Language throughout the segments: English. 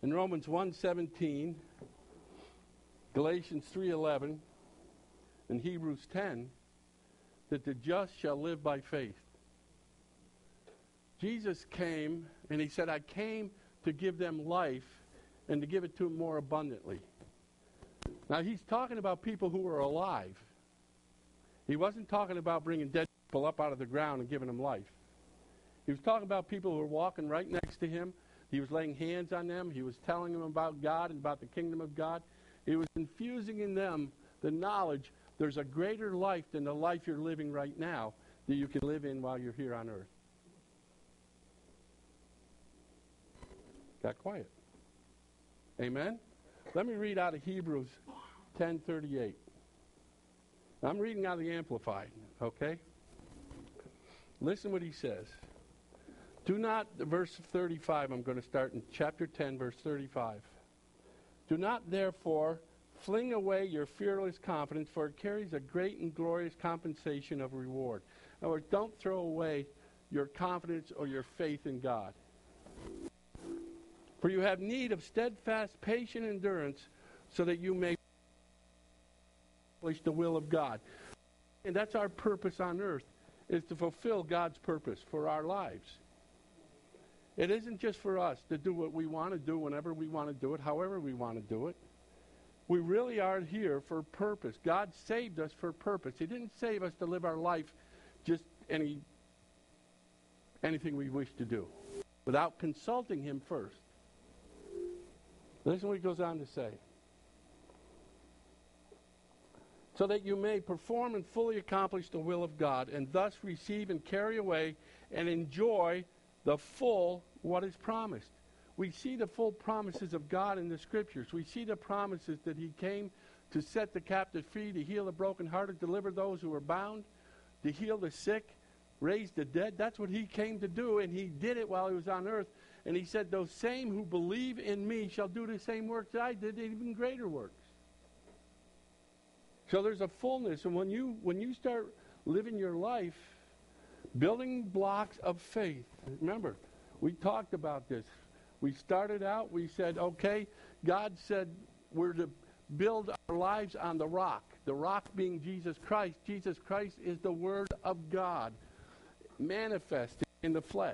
in Romans 1:17, Galatians 3:11, and Hebrews 10, that the just shall live by faith. Jesus came, and he said, I came to give them life and to give it to them more abundantly. Now, he's talking about people who are alive. He wasn't talking about bringing dead people up out of the ground and giving them life. He was talking about people who were walking right next to him. He was laying hands on them. He was telling them about God and about the kingdom of God. He was infusing in them the knowledge there's a greater life than the life you're living right now that you can live in while you're here on earth. Got quiet. Amen? Let me read out of Hebrews 10:38. I'm reading out of the Amplified, okay? Listen what he says. Do not, verse 35, I'm going to start in chapter 10, verse 35. Do not, therefore, fling away your fearless confidence, for it carries a great and glorious compensation of reward. In other words, don't throw away your confidence or your faith in God. For you have need of steadfast, patient endurance, so that you may accomplish the will of God. And that's our purpose on earth, is to fulfill God's purpose for our lives. It isn't just for us to do what we want to do whenever we want to do it, however we want to do it. We really are here for purpose. God saved us for purpose. He didn't save us to live our life just anything we wish to do, without consulting him first. Listen what he goes on to say. So that you may perform and fully accomplish the will of God, and thus receive and carry away and enjoy the full what is promised. We see the full promises of God in the Scriptures. We see the promises that he came to set the captive free, to heal the brokenhearted, deliver those who are bound, to heal the sick, raise the dead. That's what he came to do, and he did it while he was on earth. And he said, those same who believe in me shall do the same works I did, even greater works. So there's a fullness. And when you start living your life, building blocks of faith, remember, we talked about this. We started out, we said, okay, God said we're to build our lives on the rock being Jesus Christ. Jesus Christ is the Word of God manifested in the flesh.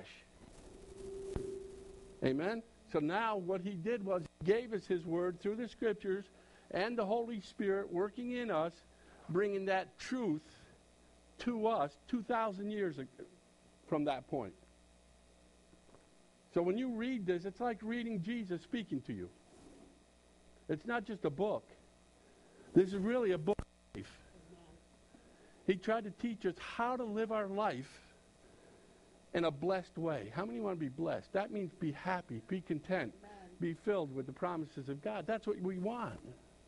Amen? So now what he did was he gave us his Word through the Scriptures and the Holy Spirit working in us, bringing that truth to us 2,000 years from that point. So when you read this, it's like reading Jesus speaking to you. It's not just a book. This is really a book of life. He tried to teach us how to live our life in a blessed way. How many want to be blessed? That means be happy, be content, be filled with the promises of God. That's what we want.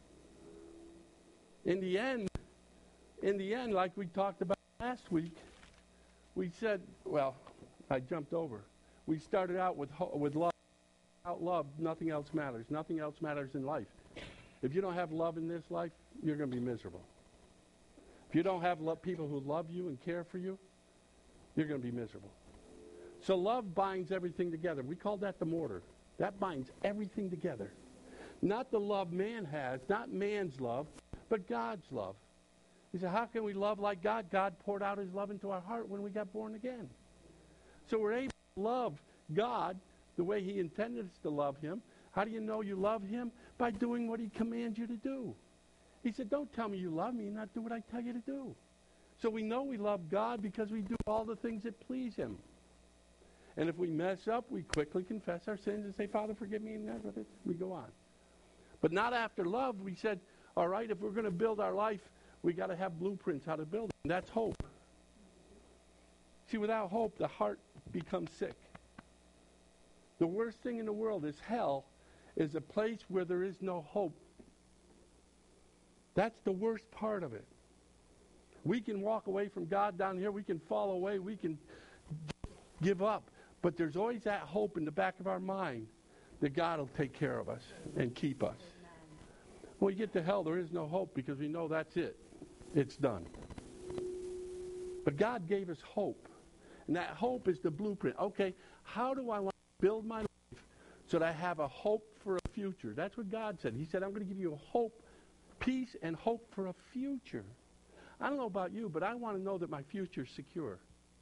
In the end, like we talked about last week, we said, well, I jumped over. We started out with love. Without love, nothing else matters. Nothing else matters in life. If you don't have love in this life, you're going to be miserable. If you don't have people who love you and care for you, you're going to be miserable. So love binds everything together. We call that the mortar. That binds everything together. Not the love man has, not man's love, but God's love. He said, how can we love like God? God poured out his love into our heart when we got born again. So we're able to love God the way he intended us to love him. How do you know you love him? By doing what he commands you to do. He said, don't tell me you love me and not do what I tell you to do. So we know we love God because we do all the things that please him. And if we mess up, we quickly confess our sins and say, Father, forgive me, and we go on. But not after love. We said, all right, if we're going to build our life, we got to have blueprints how to build it. And that's hope. See, without hope, the heart becomes sick. The worst thing in the world is hell is a place where there is no hope. That's the worst part of it. We can walk away from God down here. We can fall away. We can give up. But there's always that hope in the back of our mind that God will take care of us and keep us. When we get to hell, there is no hope because we know that's it. It's done. But God gave us hope. And that hope is the blueprint. Okay, how do I want to build my life so that I have a hope for a future. That's what God said. He said, I'm going to give you a hope, peace, and hope for a future. I don't know about you, but I want to know that my future is secure.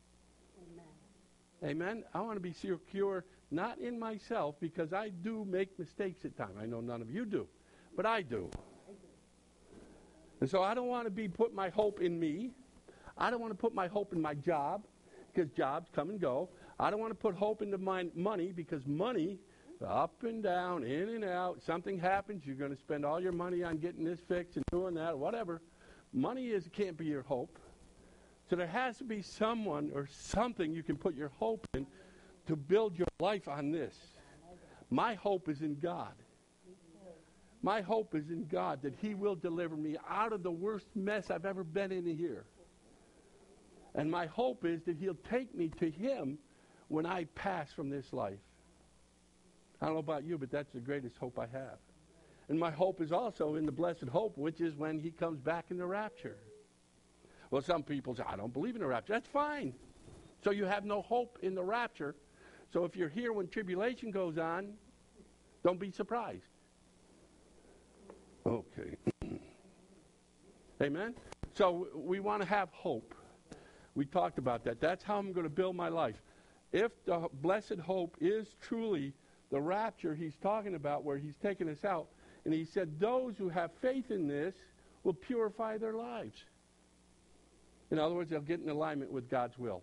Amen. Amen? I want to be secure, not in myself, because I do make mistakes at times. I know none of you do, but I do. And so I don't want to be put my hope in me. I don't want to put my hope in my job, because jobs come and go. I don't want to put hope into my money, because money, up and down, in and out, something happens, you're going to spend all your money on getting this fixed and doing that, or whatever. Money can't be your hope. So there has to be someone or something you can put your hope in to build your life on this. My hope is in God. My hope is in God, that He will deliver me out of the worst mess I've ever been in here. And my hope is that He'll take me to Him when I pass from this life. I don't know about you, but that's the greatest hope I have. And my hope is also in the blessed hope, which is when He comes back in the rapture. Well, some people say, I don't believe in the rapture. That's fine. So you have no hope in the rapture. So if you're here when tribulation goes on, don't be surprised. Okay. Amen? So we want to have hope. We talked about that. That's how I'm going to build my life. If the blessed hope is truly the rapture He's talking about, where He's taking us out, and He said those who have faith in this will purify their lives. In other words, they'll get in alignment with God's will.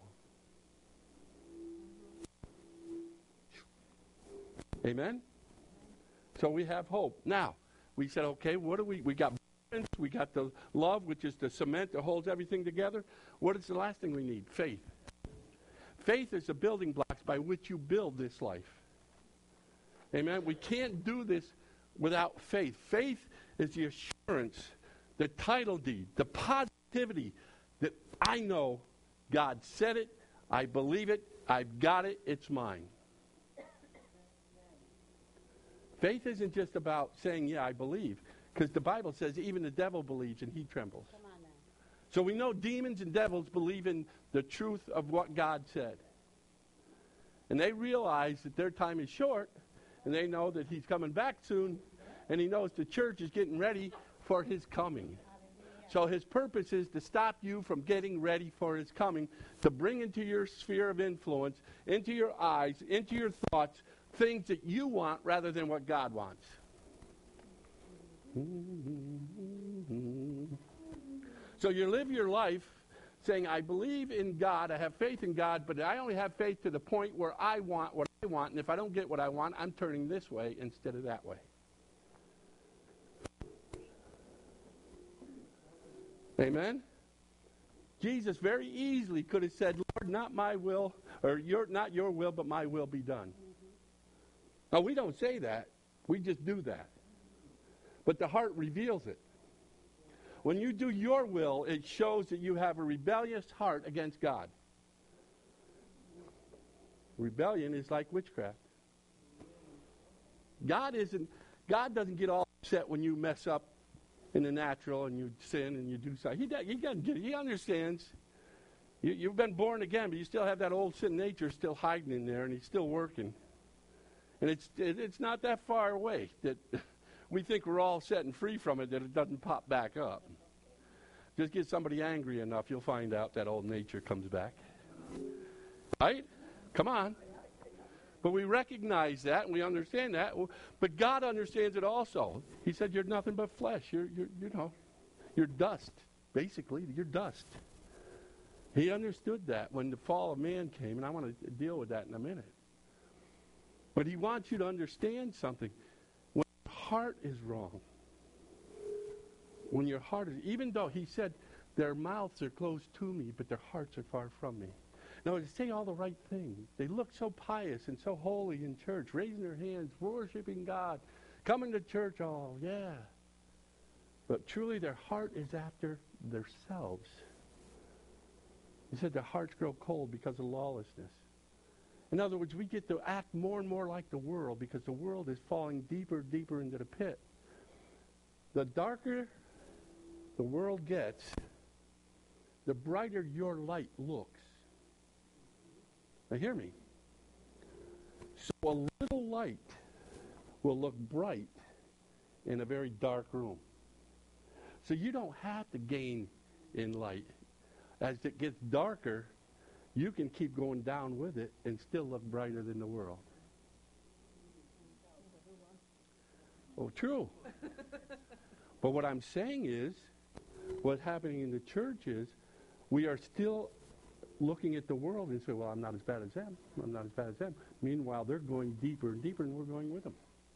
Amen? So we have hope. Now, we said, okay, what do we got? We got the love, which is the cement that holds everything together. What is the last thing we need? Faith. Faith is the building blocks by which you build this life. Amen? We can't do this without faith. Faith is the assurance, the title deed, the positivity that I know God said it, I believe it, I've got it, it's mine. Faith isn't just about saying, yeah, I believe, because the Bible says even the devil believes and he trembles. Come on now. So we know demons and devils believe in the truth of what God said. And they realize that their time is short, and they know that He's coming back soon, and He knows the church is getting ready for His coming. So His purpose is to stop you from getting ready for His coming, to bring into your sphere of influence, into your eyes, into your thoughts, things that you want rather than what God wants. So you live your life saying, I believe in God, I have faith in God, but I only have faith to the point where I want what I want, and if I don't get what I want, I'm turning this way instead of that way. Amen? Jesus very easily could have said, Lord, not my will, or not your will, but my will be done. Now, we don't say that. We just do that. But the heart reveals it. When you do your will, it shows that you have a rebellious heart against God. Rebellion is like witchcraft. God doesn't get all upset when you mess up in the natural and you sin and you do something. He doesn't get it. He understands. You've been born again, but you still have that old sin nature still hiding in there, and He's still working. And it's not that far away that we think we're all set and free from it, that it doesn't pop back up. Just get somebody angry enough, you'll find out that old nature comes back. Right? Come on. But we recognize that and we understand that. But God understands it also. He said, you're nothing but flesh. You're dust. Basically, you're dust. He understood that when the fall of man came, and I want to deal with that in a minute. But He wants you to understand something. When your heart is wrong, when your heart is, even though He said, their mouths are close to me, but their hearts are far from me. No, they say all the right things. They look so pious and so holy in church, raising their hands, worshiping God, coming to church, oh, yeah. But truly their heart is after themselves. He said their hearts grow cold because of lawlessness. In other words, we get to act more and more like the world because the world is falling deeper and deeper into the pit. The darker the world gets, the brighter your light looks. Now hear me. So a little light will look bright in a very dark room. So you don't have to gain in light. As it gets darker, you can keep going down with it and still look brighter than the world. Oh, true. But what I'm saying is, what's happening in the church is, we are still looking at the world and say, well, I'm not as bad as them. I'm not as bad as them. Meanwhile, they're going deeper and deeper, and we're going with them.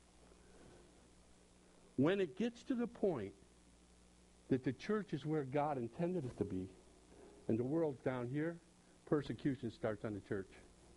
When it gets to the point that the church is where God intended it to be, and the world's down here, persecution starts on the church.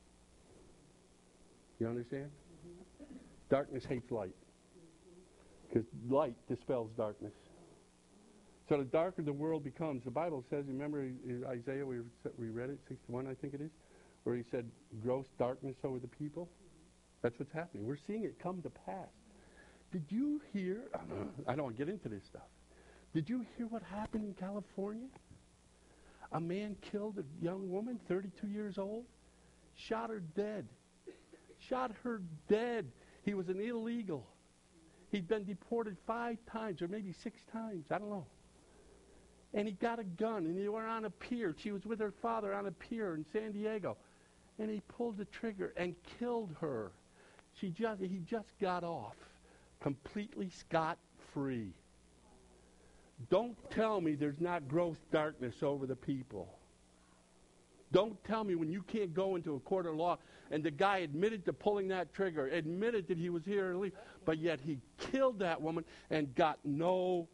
You understand? Mm-hmm. Darkness hates light. Because light dispels darkness. So the darker the world becomes, the Bible says, remember in Isaiah, we read it, 61 I think it is, where he said, gross darkness over the people. That's what's happening. We're seeing it come to pass. Did you hear, I don't want to get into this stuff, did you hear what happened in California? A man killed a young woman, 32 years old, shot her dead. Shot her dead. He was an illegal. He'd been deported 5 times, or maybe 6 times, I don't know. And he got a gun, and they were on a pier. She was with her father on a pier in San Diego. And he pulled the trigger and killed her. He just got off, completely scot-free. Don't tell me there's not gross darkness over the people. Don't tell me when you can't go into a court of law and the guy admitted to pulling that trigger, admitted that he was here illegally, but yet he killed that woman and got no...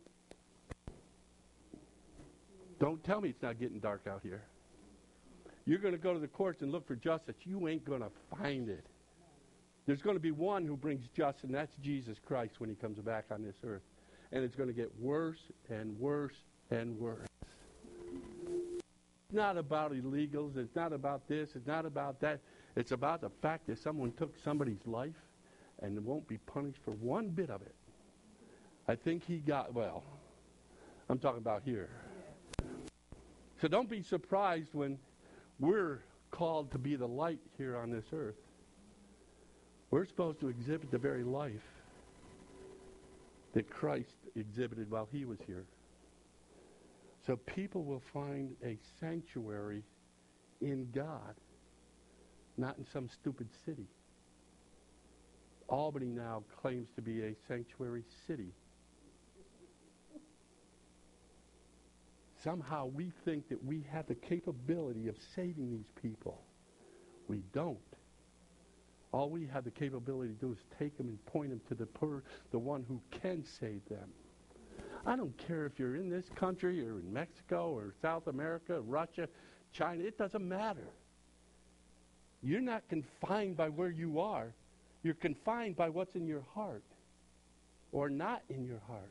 Don't tell me it's not getting dark out here. You're going to go to the courts and look for justice. You ain't going to find it. There's going to be one who brings justice, and that's Jesus Christ when he comes back on this earth. And it's going to get worse and worse and worse. It's not about illegals. It's not about this. It's not about that. It's about the fact that someone took somebody's life and won't be punished for one bit of it. I think he got, well, I'm talking about here. So don't be surprised when we're called to be the light here on this earth. We're supposed to exhibit the very life that Christ exhibited while he was here. So people will find a sanctuary in God, not in some stupid city. Albany now claims to be a sanctuary city. Somehow we think that we have the capability of saving these people. We don't. All we have the capability to do is take them and point them to the one who can save them. I don't care if you're in this country or in Mexico or South America, Russia, China. It doesn't matter. You're not confined by where you are. You're confined by what's in your heart or not in your heart.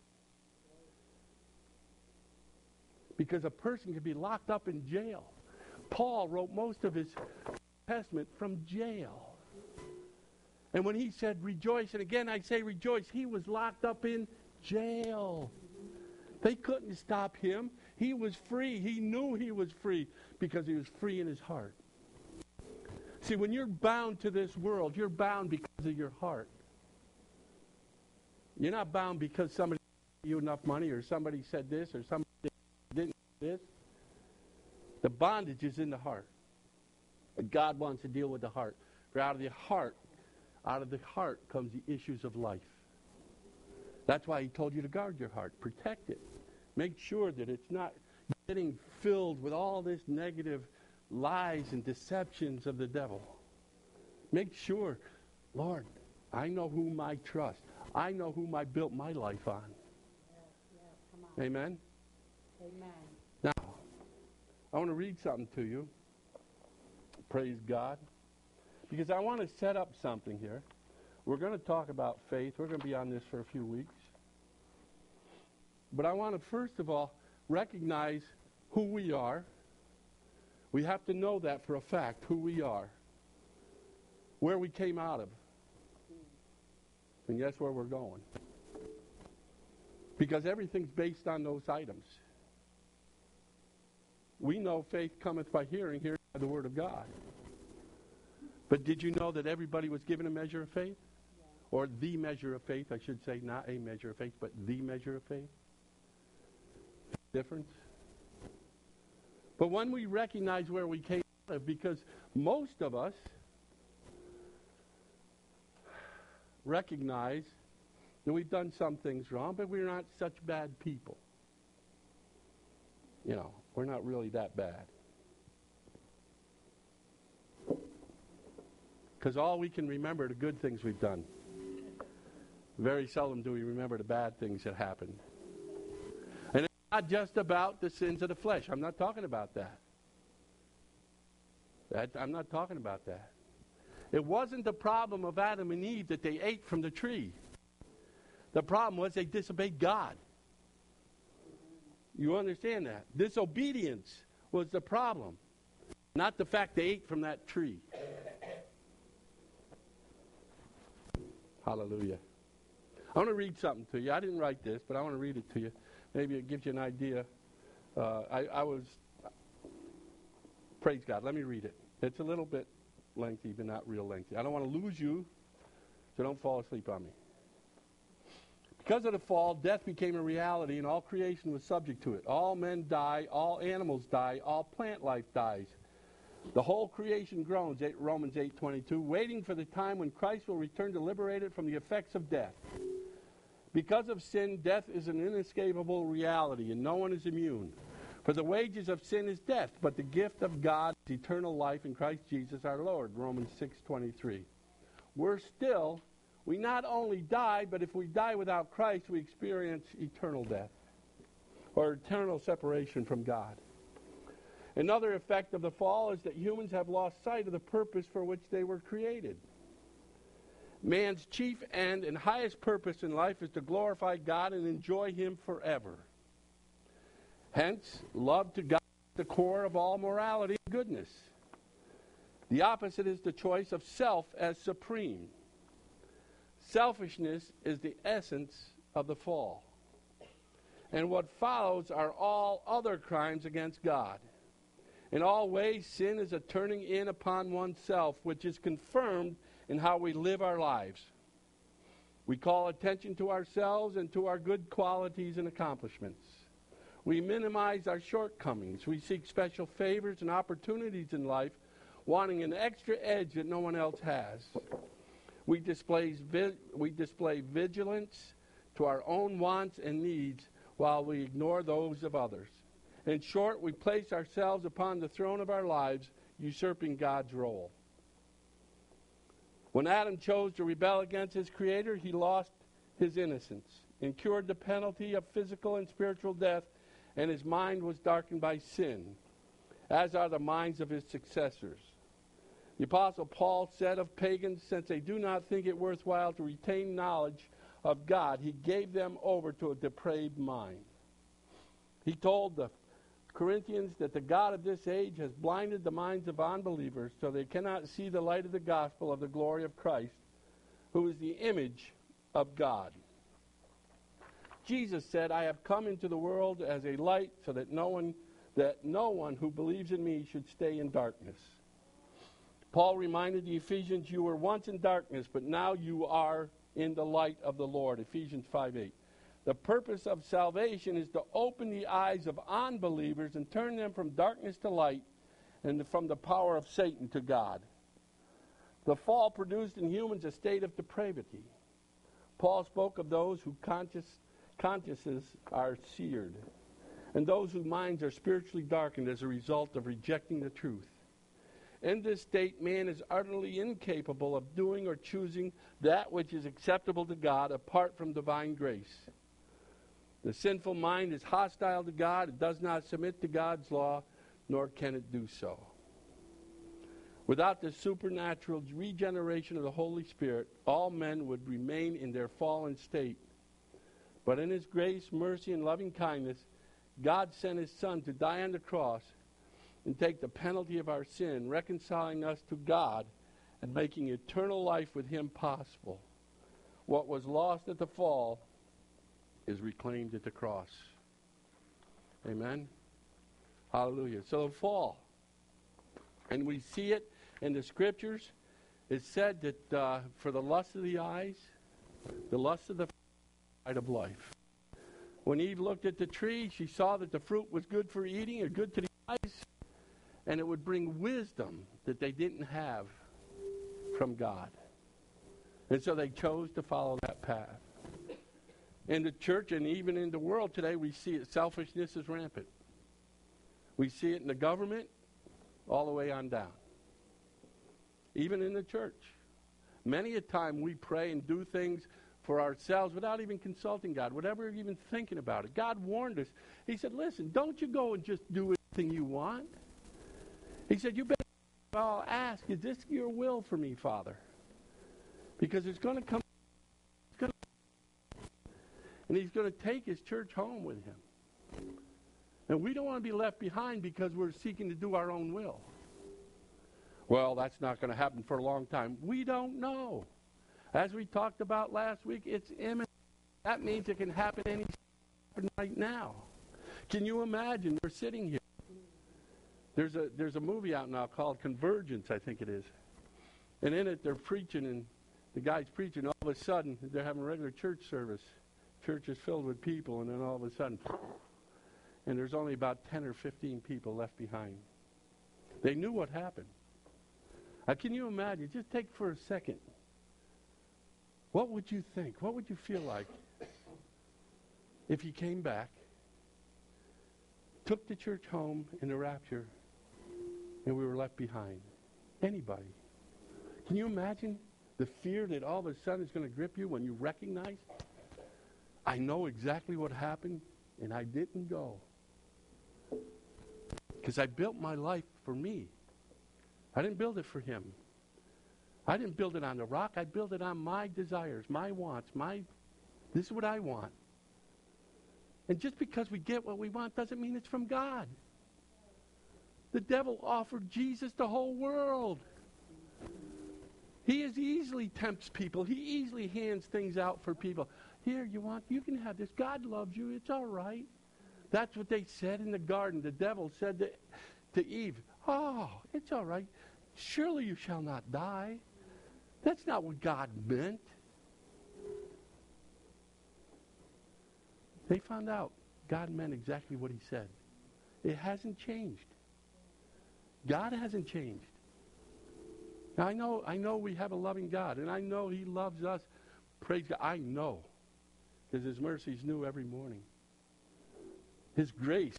Because a person can be locked up in jail. Paul wrote most of his Testament from jail. And when he said rejoice, and again I say rejoice, he was locked up in jail. They couldn't stop him. He was free. He knew he was free because he was free in his heart. See, when you're bound to this world, you're bound because of your heart. You're not bound because somebody gave you enough money or somebody said this or somebody didn't say this. The bondage is in the heart. And God wants to deal with the heart. For out of the heart comes the issues of life. That's why he told you to guard your heart. Protect it. Make sure that it's not getting filled with all this negative lies and deceptions of the devil. Make sure, Lord, I know whom I trust. I know whom I built my life on. Come on. Amen? Amen. Now, I want to read something to you. Praise God. Because I want to set up something here. We're going to talk about faith. We're going to be on this for a few weeks. But I want to, first of all, recognize who we are. We have to know that for a fact, who we are. Where we came out of. And guess where we're going. Because everything's based on those items. We know faith cometh by hearing by the Word of God. But did you know that everybody was given a measure of faith? or the measure of faith, I should say, not a measure of faith, but the measure of faith. Difference. But when we recognize where we came out of, because most of us recognize that we've done some things wrong, but we're not such bad people. You know, we're not really that bad. Because all we can remember are the good things we've done. Very seldom do we remember the bad things that happened. And it's not just about the sins of the flesh. I'm not talking about that. I'm not talking about that. It wasn't the problem of Adam and Eve that they ate from the tree. The problem was they disobeyed God. You understand that? Disobedience was the problem, not the fact they ate from that tree. Hallelujah. I want to read something to you. I didn't write this, but I want to read it to you. Maybe it gives you an idea. Praise God. Let me read it. It's a little bit lengthy, but not real lengthy. I don't want to lose you, so don't fall asleep on me. Because of the fall, death became a reality, and all creation was subject to it. All men die, all animals die, all plant life dies. The whole creation groans, Romans 8:22, waiting for the time when Christ will return to liberate it from the effects of death. Because of sin, death is an inescapable reality, and no one is immune. For the wages of sin is death, but the gift of God is eternal life in Christ Jesus our Lord, Romans 6:23. We not only die, but if we die without Christ, we experience eternal death, or eternal separation from God. Another effect of the fall is that humans have lost sight of the purpose for which they were created. Man's chief end and highest purpose in life is to glorify God and enjoy Him forever. Hence, love to God is the core of all morality and goodness. The opposite is the choice of self as supreme. Selfishness is the essence of the fall. And what follows are all other crimes against God. In all ways, sin is a turning in upon oneself, which is confirmed in how we live our lives. We call attention to ourselves and to our good qualities and accomplishments. We minimize our shortcomings. We seek special favors and opportunities in life, wanting an extra edge that no one else has. We display vigilance to our own wants and needs while we ignore those of others. In short, we place ourselves upon the throne of our lives, usurping God's role. When Adam chose to rebel against his Creator, he lost his innocence, incurred the penalty of physical and spiritual death, and his mind was darkened by sin, as are the minds of his successors. The Apostle Paul said of pagans, since they do not think it worthwhile to retain knowledge of God, he gave them over to a depraved mind. He told the Corinthians that the God of this age has blinded the minds of unbelievers so they cannot see the light of the gospel of the glory of Christ, who is the image of God. Jesus said, I have come into the world as a light so that no one who believes in me should stay in darkness. Paul reminded the Ephesians, you were once in darkness, but now you are in the light of the Lord, Ephesians 5:8. The purpose of salvation is to open the eyes of unbelievers and turn them from darkness to light and from the power of Satan to God. The fall produced in humans a state of depravity. Paul spoke of those whose consciences are seared, and those whose minds are spiritually darkened as a result of rejecting the truth. In this state, man is utterly incapable of doing or choosing that which is acceptable to God apart from divine grace. The sinful mind is hostile to God. It does not submit to God's law, nor can it do so. Without the supernatural regeneration of the Holy Spirit, all men would remain in their fallen state. But in His grace, mercy, and loving kindness, God sent His Son to die on the cross and take the penalty of our sin, reconciling us to God and making eternal life with Him possible. What was lost at the fall is reclaimed at the cross. Amen? Hallelujah. So the fall. And we see it in the Scriptures. It's said that for the lust of the eyes, The lust of the pride of life. When Eve looked at the tree, she saw that the fruit was good for eating or good to the eyes, and it would bring wisdom that they didn't have from God. And so they chose to follow that path. In the church and even in the world today, we see it. Selfishness is rampant. We see it in the government all the way on down. Even in the church. Many a time we pray and do things for ourselves without even consulting God, without even thinking about it. God warned us. He said, listen, don't you go and just do anything you want. He said, you better ask, is this your will for me, Father? Because it's going to come. And he's going to take his church home with him. And we don't want to be left behind because we're seeking to do our own will. Well, that's not going to happen for a long time. We don't know. As we talked about last week, it's imminent. That means it can happen any second right now. Can you imagine? We're sitting here. There's a movie out now called Convergence, I think it is. And in it, they're preaching, and the guy's preaching. All of a sudden, they're having a regular church service. Church is filled with people, and then all of a sudden, and there's only about 10 or 15 people left behind. They knew what happened. Now, can you imagine? Just take for a second. What would you think? What would you feel like if you came back, took the church home in the rapture, and we were left behind? Anybody? Can you imagine the fear that all of a sudden is going to grip you when you recognize, I know exactly what happened, and I didn't go. Because I built my life for me. I didn't build it for him. I didn't build it on the rock. I built it on my desires, my wants, this is what I want. And just because we get what we want doesn't mean it's from God. The devil offered Jesus the whole world. He easily tempts people. He easily hands things out for people. Here, you can have this. God loves you. It's all right. That's what they said in the garden. The devil said to Eve, oh, it's all right. Surely you shall not die. That's not what God meant. They found out God meant exactly what he said. It hasn't changed. God hasn't changed. Now, I know we have a loving God, and I know he loves us. Praise God. I know. Because his mercy is new every morning. His grace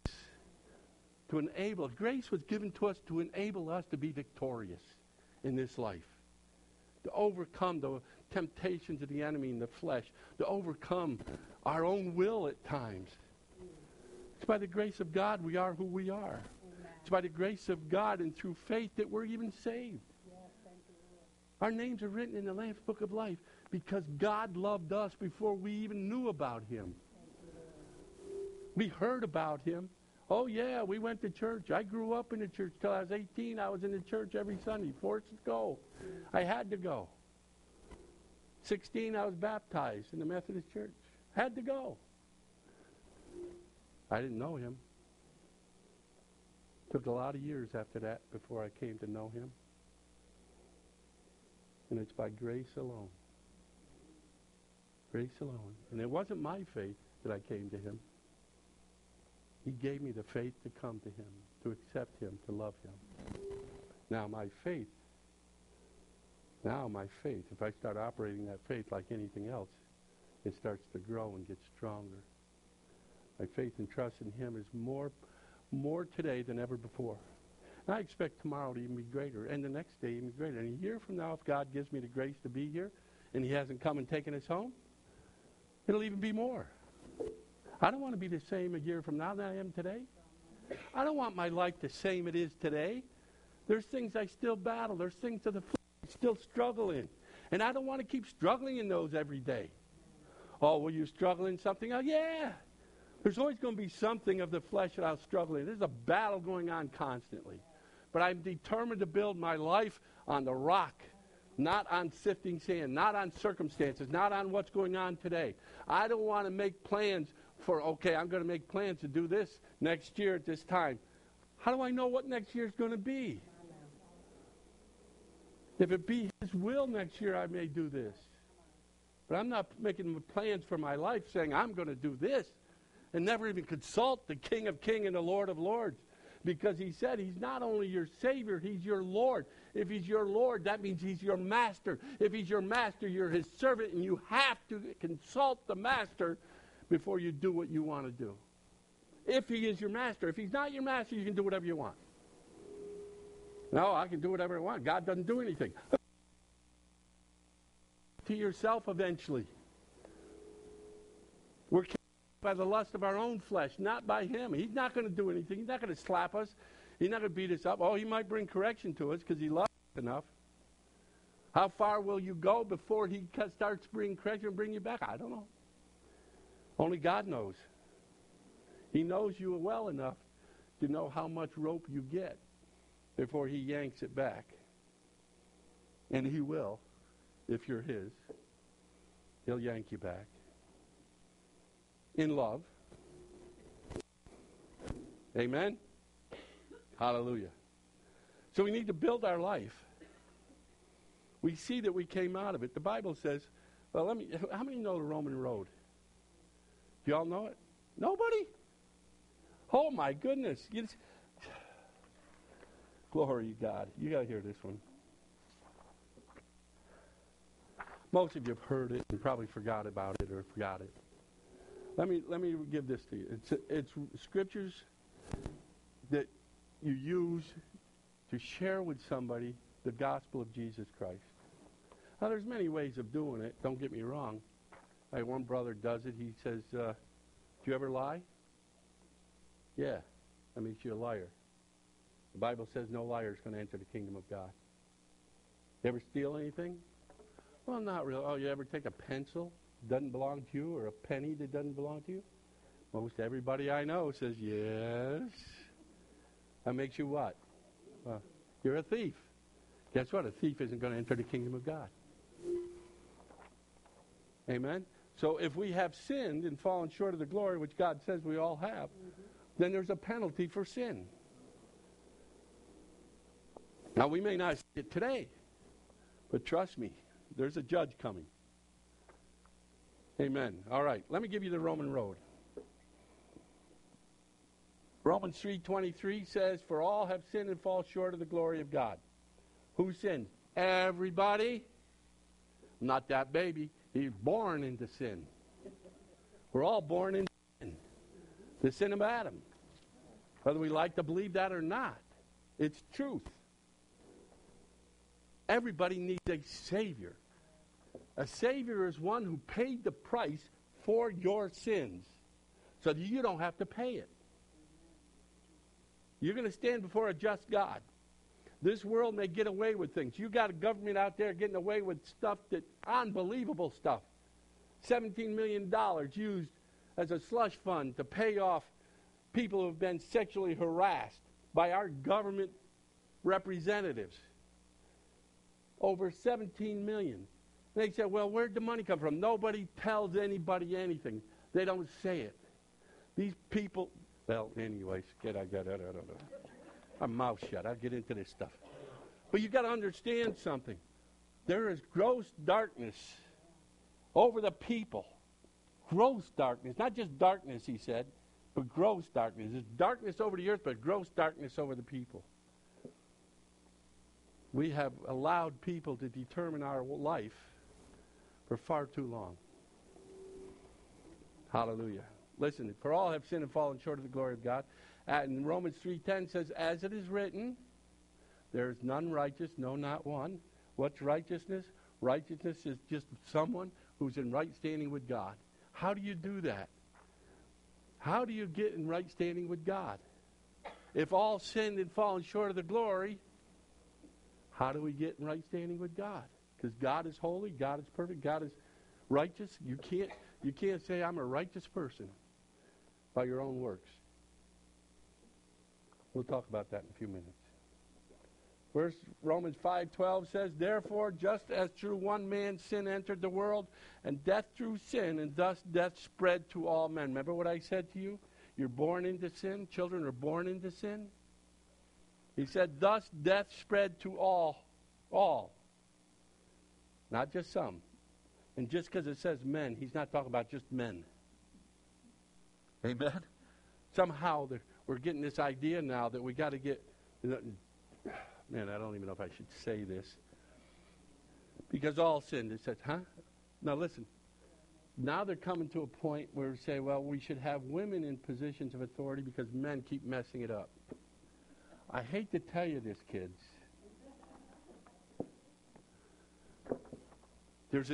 grace was given to us to enable us to be victorious in this life. To overcome the temptations of the enemy in the flesh. To overcome our own will at times. It's by the grace of God we are who we are. Amen. It's by the grace of God and through faith that we're even saved. Yes, thank you, Lord. Our names are written in the Lamb's Book of Life because God loved us before we even knew about him. We heard about him. Oh, yeah, we went to church. I grew up in the church till I was 18. I was in the church every Sunday. Forced to go. I had to go. 16, I was baptized in the Methodist church. Had to go. I didn't know him. Took a lot of years after that before I came to know him. And it's by grace alone. Grace alone. And it wasn't my faith that I came to him. He gave me the faith to come to him, to accept him, to love him. Now my faith, if I start operating that faith like anything else, it starts to grow and get stronger. My faith and trust in him is more today than ever before. And I expect tomorrow to even be greater, and the next day even greater. And a year from now, if God gives me the grace to be here, and he hasn't come and taken us home, it'll even be more. I don't want to be the same a year from now than I am today. I don't want my life the same it is today. There's things I still battle. There's things of the flesh I still struggle in. And I don't want to keep struggling in those every day. Oh, will you struggle in something? Oh, yeah. There's always going to be something of the flesh that I'll struggle in. There's a battle going on constantly. But I'm determined to build my life on the rock, not on sifting sand, not on circumstances, not on what's going on today. I don't want to make plans for, okay, I'm going to make plans to do this next year at this time. How do I know what next year is going to be? If it be his will next year, I may do this. But I'm not making plans for my life saying I'm going to do this and never even consult the King of Kings and the Lord of Lords. Because he said he's not only your Savior, he's your Lord. If he's your Lord, that means he's your master. If he's your master, you're his servant, and you have to consult the master before you do what you want to do. If he is your master. If he's not your master, you can do whatever you want. No, I can do whatever I want. God doesn't do anything. To yourself eventually. We're carried by the lust of our own flesh, not by him. He's not going to do anything. He's not going to slap us. He's not going to beat us up. Oh, he might bring correction to us because he loves us enough. How far will you go before he starts bringing correction and bring you back? I don't know. Only God knows. He knows you well enough to know how much rope you get before he yanks it back. And he will, if you're his. He'll yank you back. In love. Amen? Hallelujah. So we need to build our life. We see that we came out of it. The Bible says, well, how many know the Roman road? Do you all know it? Nobody? Oh, my goodness. Glory to God. You got to hear this one. Most of you have heard it and probably forgot about it or forgot it. Let me give this to you. It's scriptures that you use to share with somebody the gospel of Jesus Christ. Now, there's many ways of doing it. Don't get me wrong. One brother does it. He says, do you ever lie? Yeah. That makes you a liar. The Bible says no liar is going to enter the kingdom of God. You ever steal anything? Well, not really. Oh, you ever take a pencil that doesn't belong to you or a penny that doesn't belong to you? Most everybody I know says yes. That makes you what? Well, you're a thief. Guess what? A thief isn't going to enter the kingdom of God. Amen? So if we have sinned and fallen short of the glory, which God says we all have, then there's a penalty for sin. Now, we may not see it today, but trust me, there's a judge coming. Amen. All right, let me give you the Roman road. Romans 3:23 says, for all have sinned and fall short of the glory of God. Who sinned? Everybody. Not that baby. He's born into sin. We're all born into sin. The sin of Adam. Whether we like to believe that or not, it's truth. Everybody needs a Savior. A Savior is one who paid the price for your sins so that you don't have to pay it. You're going to stand before a just God. This world may get away with things. You got a government out there getting away with stuff that unbelievable stuff. $17 million used as a slush fund to pay off people who have been sexually harassed by our government representatives. Over 17 million. They said, well, where'd the money come from? Nobody tells anybody anything. They don't say it. These people, well, anyways, I'm mouth shut. I'll get into this stuff. But you got to understand something. There is gross darkness over the people. Gross darkness. Not just darkness, he said, but gross darkness. There's darkness over the earth, but gross darkness over the people. We have allowed people to determine our life for far too long. Hallelujah. Listen, for all have sinned and fallen short of the glory of God. And Romans 3:10 says, as it is written, there is none righteous, no, not one. What's righteousness? Righteousness is just someone who's in right standing with God. How do you do that? How do you get in right standing with God? If all sinned and fallen short of the glory, how do we get in right standing with God? Because God is holy, God is perfect, God is righteous. You can't say I'm a righteous person by your own works. We'll talk about that in a few minutes. Verse Romans 5:12 says, therefore, just as through one man sin entered the world, and death through sin, and thus death spread to all men. Remember what I said to you? You're born into sin. Children are born into sin. He said, thus death spread to all. Not just some. And just because it says men, he's not talking about just men. Amen? Somehow we're getting this idea now that we got to get... Man, I don't even know if I should say this. Because all sinned. It says, huh? Now listen. Now they're coming to a point where we say, well, we should have women in positions of authority because men keep messing it up. I hate to tell you this, kids. There's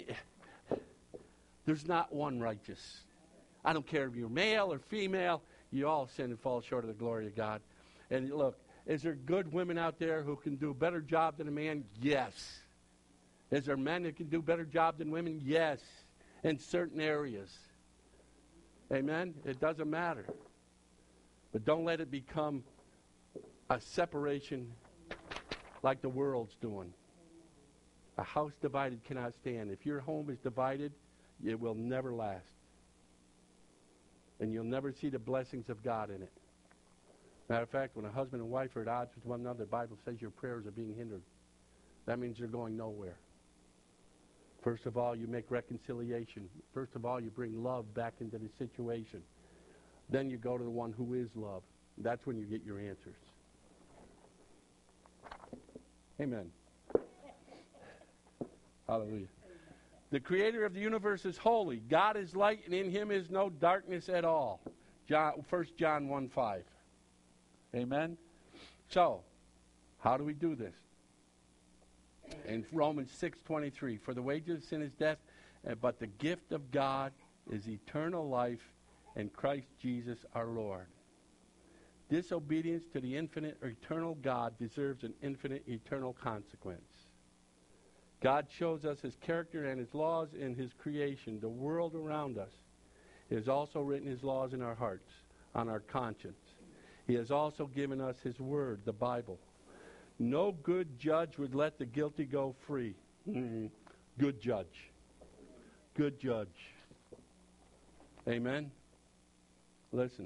not one righteous. I don't care if you're male or female, you all sin and fall short of the glory of God. And look, is there good women out there who can do a better job than a man? Yes. Is there men that can do a better job than women? Yes. In certain areas. Amen? It doesn't matter. But don't let it become a separation like the world's doing. A house divided cannot stand. If your home is divided, it will never last. And you'll never see the blessings of God in it. Matter of fact, when a husband and wife are at odds with one another, the Bible says your prayers are being hindered. That means you're going nowhere. First of all, you make reconciliation. First of all, you bring love back into the situation. Then you go to the one who is love. That's when you get your answers. Amen. Hallelujah. The creator of the universe is holy. God is light, and in him is no darkness at all. 1 John 1:5. Amen? So, how do we do this? In Romans 6:23, for the wages of sin is death, but the gift of God is eternal life in Christ Jesus our Lord. Disobedience to the infinite or eternal God deserves an infinite eternal consequence. God shows us his character and his laws in his creation, the world around us. He has also written his laws in our hearts, on our conscience. He has also given us his word, the Bible. No good judge would let the guilty go free. Good judge. Good judge. Amen? Listen.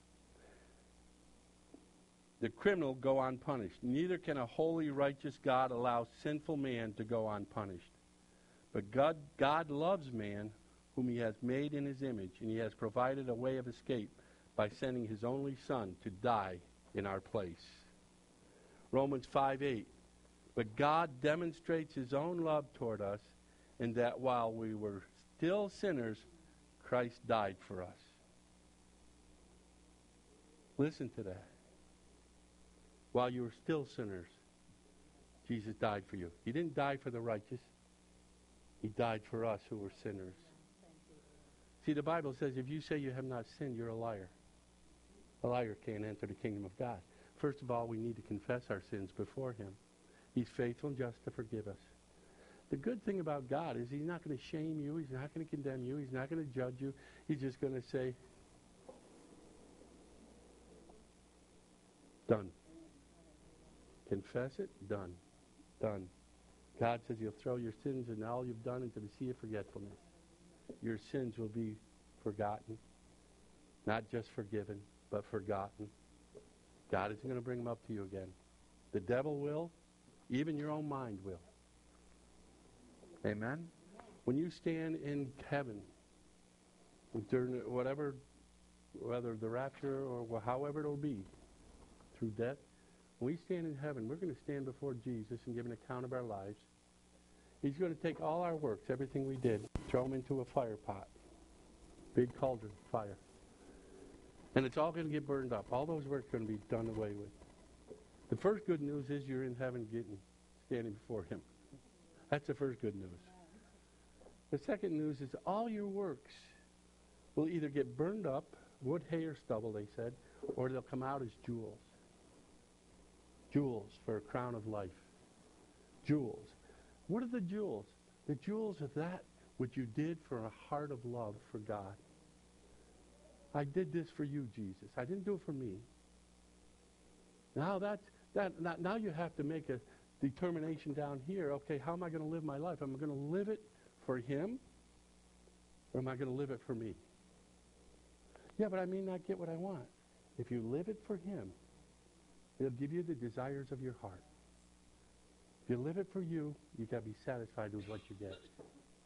The criminal go unpunished. Neither can a holy, righteous God allow sinful man to go unpunished. But God loves man whom he has made in his image, and he has provided a way of escape by sending his only Son to die in our place. Romans 5:8. But God demonstrates his own love toward us in that while we were still sinners, Christ died for us. Listen to that. While you were still sinners, Jesus died for you. He didn't die for the righteous. He died for us who were sinners. See, the Bible says if you say you have not sinned, you're a liar. A liar can't enter the kingdom of God. First of all, we need to confess our sins before him. He's faithful and just to forgive us. The good thing about God is he's not going to shame you. He's not going to condemn you. He's not going to judge you. He's just going to say, done. Confess it, done. Done. God says he'll throw your sins and all you've done into the sea of forgetfulness. Your sins will be forgotten. Not just forgiven, but forgotten. God isn't going to bring them up to you again. The devil will. Even your own mind will. Amen? When you stand in heaven, during whatever, whether the rapture or however it'll be, through death, when we stand in heaven, we're going to stand before Jesus and give an account of our lives. He's going to take all our works, everything we did, throw them into a fire pot. Big cauldron of fire. And it's all going to get burned up. All those works are going to be done away with. The first good news is you're in heaven standing before him. That's the first good news. The second news is all your works will either get burned up, wood, hay, or stubble, they said, or they'll come out as jewels. Jewels for a crown of life. Jewels. What are the jewels? The jewels are that which you did for a heart of love for God. I did this for you, Jesus. I didn't do it for me. Now now you have to make a determination down here. Okay, how am I going to live my life? Am I going to live it for him, or am I going to live it for me? Yeah, but I may not get what I want. If you live it for him, he'll give you the desires of your heart. If you live it for you, you've got to be satisfied with what you get.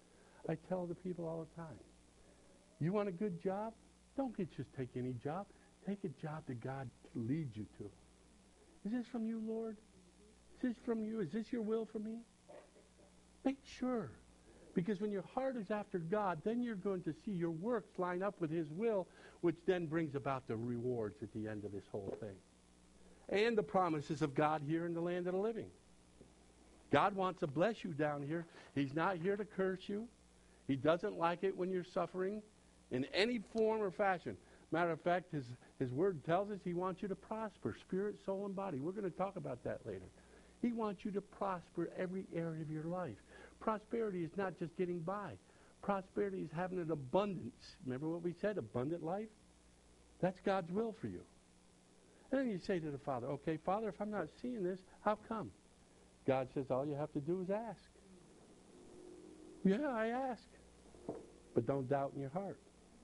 I tell the people all the time, you want a good job? Don't just take any job. Take a job that God leads you to. Is this from you, Lord? Is this from you? Is this your will for me? Make sure. Because when your heart is after God, then you're going to see your works line up with His will, which then brings about the rewards at the end of this whole thing. And the promises of God here in the land of the living. God wants to bless you down here. He's not here to curse you. He doesn't like it when you're suffering in any form or fashion. Matter of fact, his word tells us He wants you to prosper, spirit, soul, and body. We're going to talk about that later. He wants you to prosper every area of your life. Prosperity is not just getting by. Prosperity is having an abundance. Remember what we said, abundant life? That's God's will for you. And then you say to the Father, okay, Father, if I'm not seeing this, how come? God says all you have to do is ask. Yeah, I ask. But don't doubt in your heart.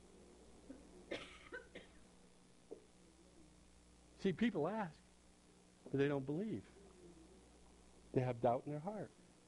See, people ask, but they don't believe. They have doubt in their heart.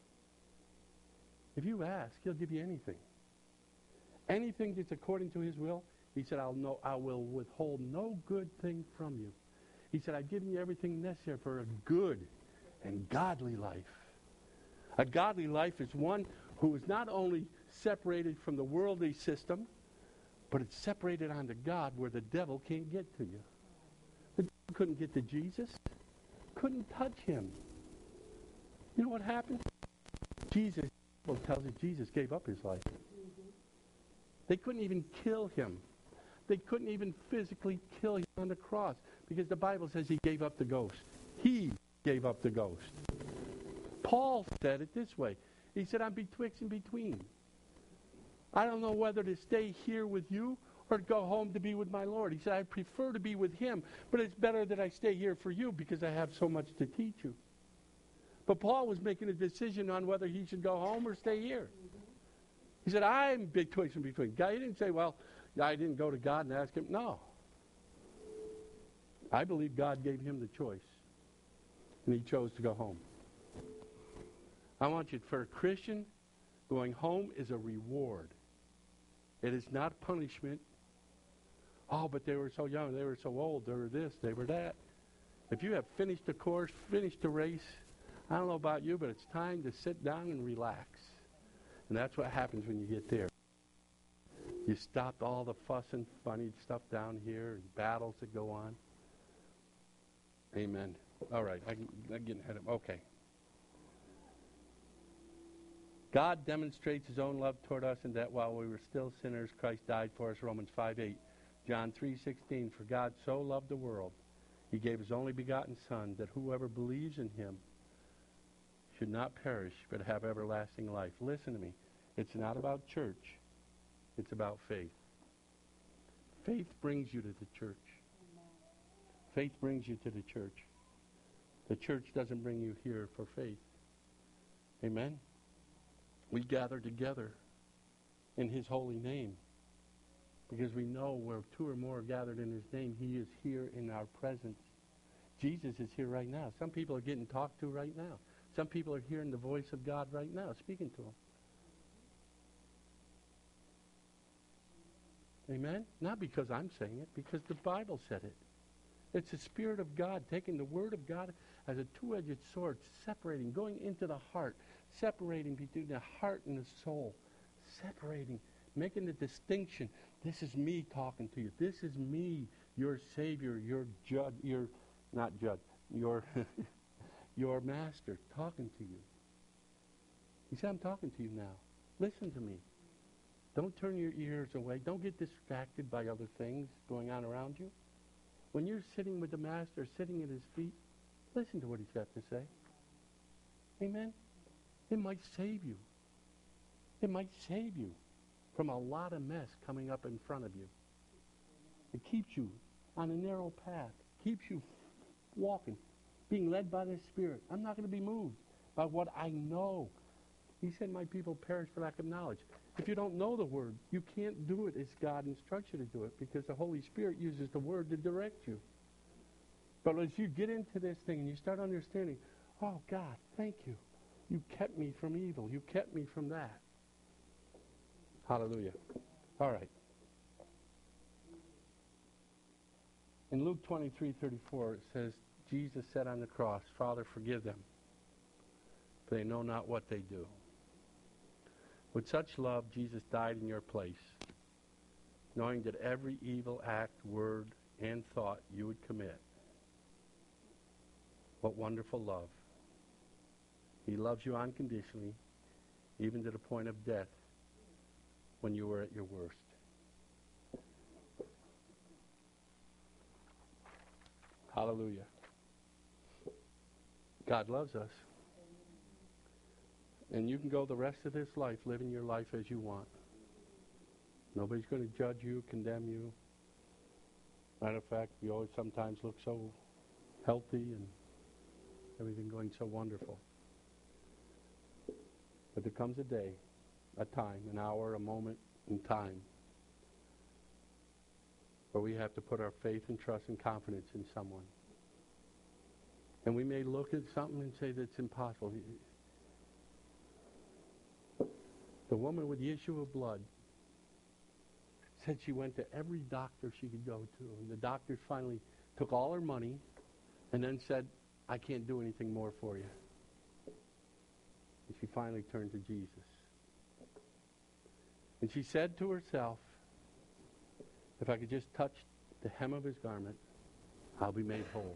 If you ask, He'll give you anything. Anything that's according to His will, He said, I will withhold no good thing from you. He said, I've given you everything necessary for a good and godly life. A godly life is one who is not only separated from the worldly system, but it's separated onto God where the devil can't get to you. The devil couldn't get to Jesus. Couldn't touch Him. You know what happened? Jesus, the Bible tells us Jesus gave up His life. They couldn't even kill Him. They couldn't even physically kill Him on the cross because the Bible says He gave up the ghost. He gave up the ghost. Paul said it this way. He said, I'm betwixt and between. I don't know whether to stay here with you or to go home to be with my Lord. He said, I prefer to be with Him, but it's better that I stay here for you because I have so much to teach you. But Paul was making a decision on whether he should go home or stay here. He said, I'm betwixt and between. He didn't say, well, I didn't go to God and ask Him. No. I believe God gave him the choice, and he chose to go home. I want you, for a Christian, going home is a reward. It is not punishment. Oh, but they were so young, they were so old, they were this, they were that. If you have finished the course, finished the race, I don't know about you, but it's time to sit down and relax. And that's what happens when you get there. You stopped all the fuss and funny stuff down here and battles that go on. Amen. All right, I'm getting ahead of okay. God demonstrates His own love toward us in that while we were still sinners, Christ died for us, Romans 5:8. John 3:16, for God so loved the world, He gave His only begotten Son, that whoever believes in Him should not perish, but have everlasting life. Listen to me. It's not about church. It's about faith. Faith brings you to the church. Faith brings you to the church. The church doesn't bring you here for faith. Amen? We gather together in His holy name because we know where two or more are gathered in His name, He is here in our presence. Jesus is here right now. Some people are getting talked to right now. Some people are hearing the voice of God right now, speaking to them. Amen? Not because I'm saying it, because the Bible said it. It's the Spirit of God taking the Word of God as a two-edged sword, separating, going into the heart, separating between the heart and the soul, separating, making the distinction. This is me talking to you. This is me, your Savior, your judge, your your master, talking to you. He said, I'm talking to you now. Listen to me. Don't turn your ears away. Don't get distracted by other things going on around you. When you're sitting with the Master, sitting at His feet, listen to what He's got to say. Amen? It might save you. It might save you from a lot of mess coming up in front of you. It keeps you on a narrow path. Keeps you walking, being led by the Spirit. I'm not going to be moved by what I know. He said, my people perish for lack of knowledge. If you don't know the Word, you can't do it as God instructs you to do it because the Holy Spirit uses the Word to direct you. But as you get into this thing and you start understanding, oh, God, thank you. You kept me from evil. You kept me from that. Hallelujah. All right. In Luke 23:34, it says, Jesus said on the cross, Father, forgive them, for they know not what they do. With such love, Jesus died in your place, knowing that every evil act, word, and thought you would commit. What wonderful love. He loves you unconditionally, even to the point of death when you were at your worst. Hallelujah. God loves us. And you can go the rest of this life living your life as you want. Nobody's going to judge you, condemn you. Matter of fact, we always sometimes look so healthy and everything going so wonderful. But there comes a day, a time, an hour, a moment in time where we have to put our faith and trust and confidence in someone. And we may look at something and say that's impossible. The woman with the issue of blood said she went to every doctor she could go to. And the doctors finally took all her money and then said, I can't do anything more for you. And she finally turned to Jesus. And she said to herself, if I could just touch the hem of his garment, I'll be made whole.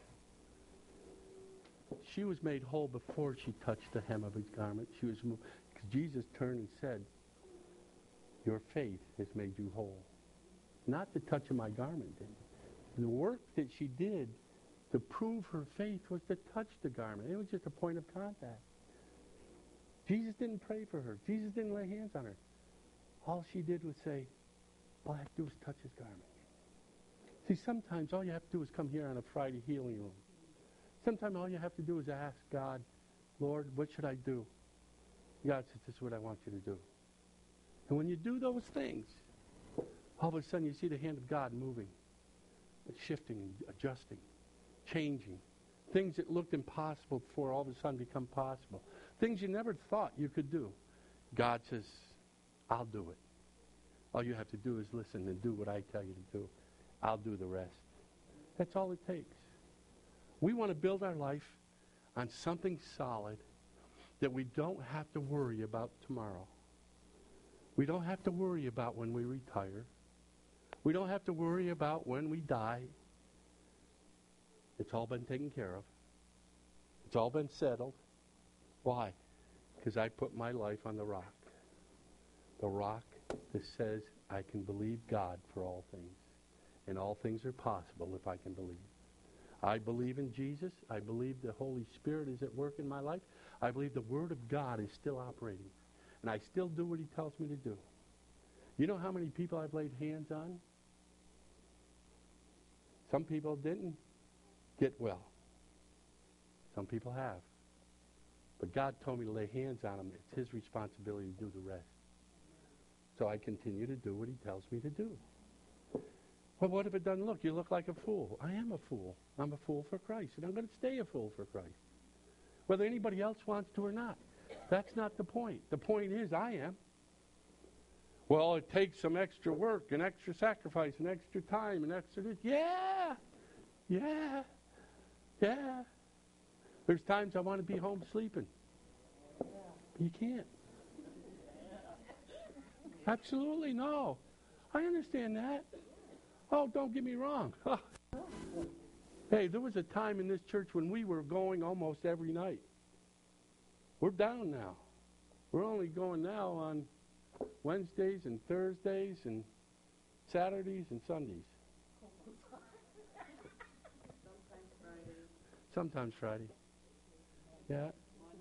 She was made whole before she touched the hem of his garment. She was moved, because Jesus turned and said, your faith has made you whole. Not the touch of my garment did. The work that she did to prove her faith was to touch the garment. It was just a point of contact. Jesus didn't pray for her. Jesus didn't lay hands on her. All she did was say, all I have to do is touch his garment. See, sometimes all you have to do is come here on a Friday healing room. Sometimes all you have to do is ask God, Lord, what should I do? God says, this is what I want you to do. And when you do those things, all of a sudden you see the hand of God moving, shifting, adjusting, changing. Things that looked impossible before all of a sudden become possible. Things you never thought you could do. God says, I'll do it. All you have to do is listen and do what I tell you to do. I'll do the rest. That's all it takes. We want to build our life on something solid that we don't have to worry about tomorrow. We don't have to worry about when we retire. We don't have to worry about when we die. It's all been taken care of. It's all been settled. Why? Because I put my life on the rock. The rock that says I can believe God for all things. And all things are possible if I can believe. I believe in Jesus. I believe the Holy Spirit is at work in my life. I believe the Word of God is still operating. And I still do what he tells me to do. You know how many people I've laid hands on? Some people didn't get well. Some people have. But God told me to lay hands on them. It's his responsibility to do the rest. So I continue to do what he tells me to do. Well, what if it doesn't look? You look like a fool. I am a fool. I'm a fool for Christ. And I'm going to stay a fool for Christ. Whether anybody else wants to or not. That's not the point. The point is I am. Well, it takes some extra work and extra sacrifice and extra time and extra this. Yeah. There's times I want to be home sleeping. You can't. Absolutely no. I understand that. Oh, don't get me wrong. Hey, there was a time in this church when we were going almost every night. We're down now. We're only going now on Wednesdays and Thursdays and Saturdays and Sundays. Sometimes Friday. Yeah.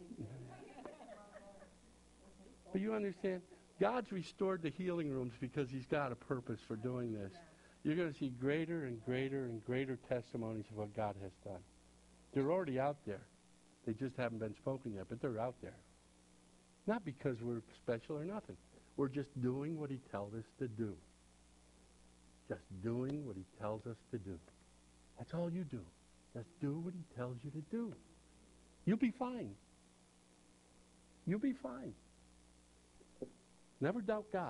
But you understand, God's restored the healing rooms because he's got a purpose for doing this. You're going to see greater and greater and greater testimonies of what God has done. They're already out there. They just haven't been spoken yet, but they're out there. Not because we're special or nothing. We're just doing what he tells us to do. Just doing what he tells us to do. That's all you do. Just do what he tells you to do. You'll be fine. You'll be fine. Never doubt God.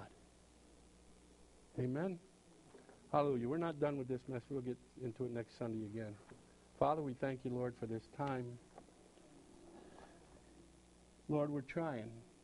Amen. Hallelujah. We're not done with this mess. We'll get into it next Sunday again. Father, we thank you, Lord, for this time. Lord, we're trying.